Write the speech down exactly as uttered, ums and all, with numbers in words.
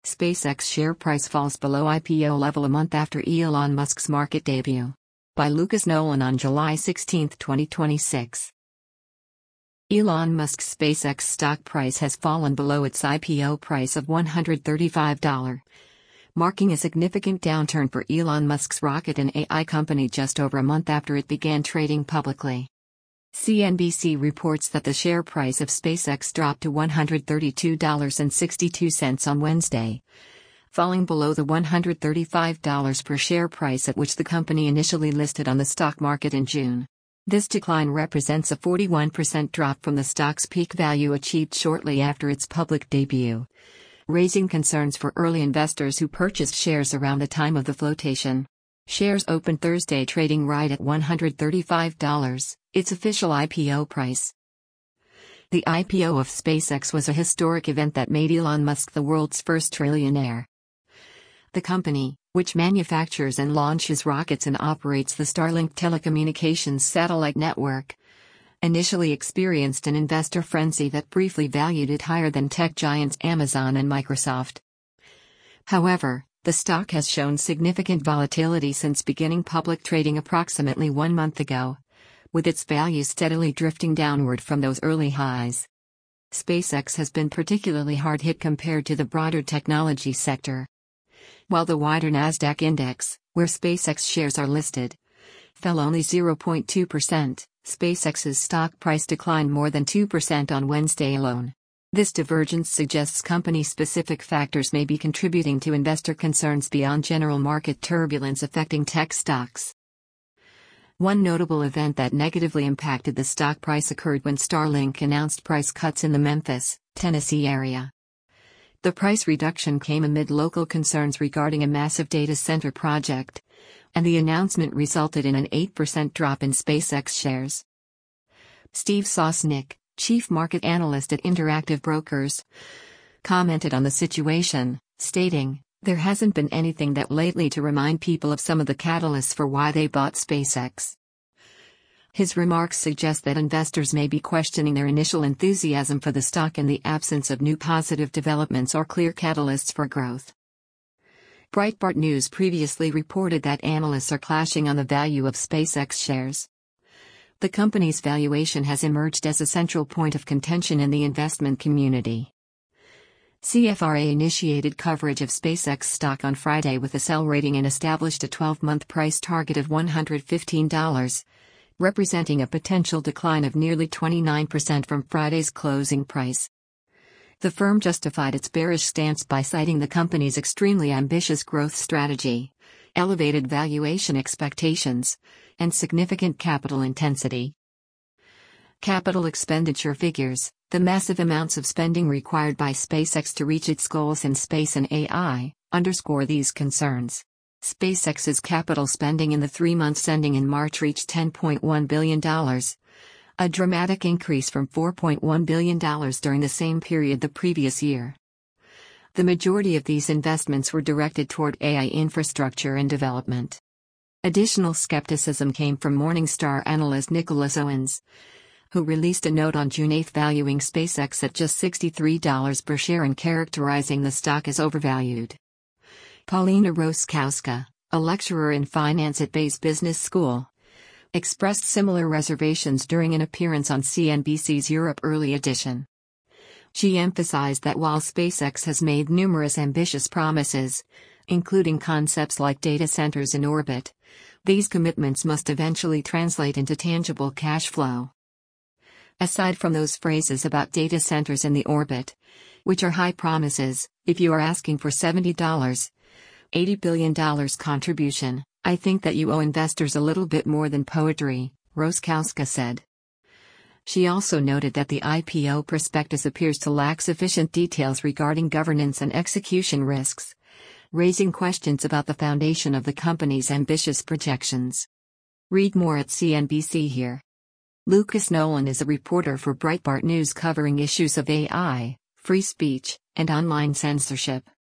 SpaceX share price falls below I P O level a month after Elon Musk's market debut. By Lucas Nolan on July sixteenth, twenty twenty-six. Elon Musk's SpaceX stock price has fallen below its I P O price of one hundred thirty-five dollars, marking a significant downturn for Elon Musk's rocket and A I company just over a month after it began trading publicly. C N B C reports that the share price of SpaceX dropped to one hundred thirty-two dollars and sixty-two cents on Wednesday, falling below the one hundred thirty-five dollars per share price at which the company initially listed on the stock market in June. This decline represents a forty-one percent drop from the stock's peak value achieved shortly after its public debut, raising concerns for early investors who purchased shares around the time of the flotation. Shares opened Thursday trading right at one hundred thirty-five dollars, its official I P O price. The I P O of SpaceX was a historic event that made Elon Musk the world's first trillionaire. The company, which manufactures and launches rockets and operates the Starlink telecommunications satellite network, initially experienced an investor frenzy that briefly valued it higher than tech giants Amazon and Microsoft. However, the stock has shown significant volatility since beginning public trading approximately one month ago, with its value steadily drifting downward from those early highs. SpaceX has been particularly hard hit compared to the broader technology sector. While the wider Nasdaq index, where SpaceX shares are listed, fell only zero point two percent, SpaceX's stock price declined more than two percent on Wednesday alone. This divergence suggests company-specific factors may be contributing to investor concerns beyond general market turbulence affecting tech stocks. One notable event that negatively impacted the stock price occurred when Starlink announced price cuts in the Memphis, Tennessee area. The price reduction came amid local concerns regarding a massive data center project, and the announcement resulted in an eight percent drop in SpaceX shares. Steve Sosnick, chief market analyst at Interactive Brokers, commented on the situation, stating, "There hasn't been anything that lately to remind people of some of the catalysts for why they bought SpaceX." His remarks suggest that investors may be questioning their initial enthusiasm for the stock in the absence of new positive developments or clear catalysts for growth. Breitbart News previously reported that analysts are clashing on the value of SpaceX shares. The company's valuation has emerged as a central point of contention in the investment community. C F R A initiated coverage of SpaceX stock on Friday with a sell rating and established a twelve-month price target of one hundred fifteen dollars, representing a potential decline of nearly twenty-nine percent from Friday's closing price. The firm justified its bearish stance by citing the company's extremely ambitious growth strategy, elevated valuation expectations, and significant capital intensity. Capital expenditure figures, the massive amounts of spending required by SpaceX to reach its goals in space and A I, underscore these concerns. SpaceX's capital spending in the three months ending in March reached ten point one billion dollars, a dramatic increase from four point one billion dollars during the same period the previous year. The majority of these investments were directed toward A I infrastructure and development. Additional skepticism came from Morningstar analyst Nicholas Owens, who released a note on June eighth valuing SpaceX at just sixty-three dollars per share and characterizing the stock as overvalued. Paulina Roskowska, a lecturer in finance at Bayes Business School, expressed similar reservations during an appearance on C N B C's Europe Early Edition. She emphasized that while SpaceX has made numerous ambitious promises, including concepts like data centers in orbit, these commitments must eventually translate into tangible cash flow. Aside from those phrases about data centers in the orbit, which are high promises, if you are asking for seventy dollars, eighty billion dollars contribution, I think that you owe investors a little bit more than poetry, Roskowska said. She also noted that the I P O prospectus appears to lack sufficient details regarding governance and execution risks, raising questions about the foundation of the company's ambitious projections. Read more at C N B C here. Lucas Nolan is a reporter for Breitbart News covering issues of A I, free speech, and online censorship.